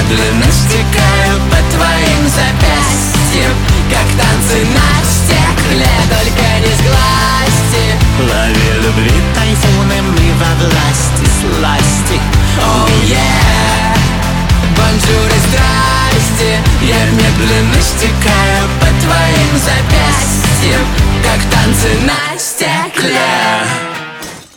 медленно стекаю по твоим запястьям, как танцы на стекле, только не сглазьте. Лови любви тайфуны, мы во власти сласти. Oh yeah, бонжур и здрасте. Я медленно стекаю по твоим запястьям, как танцы на стекле.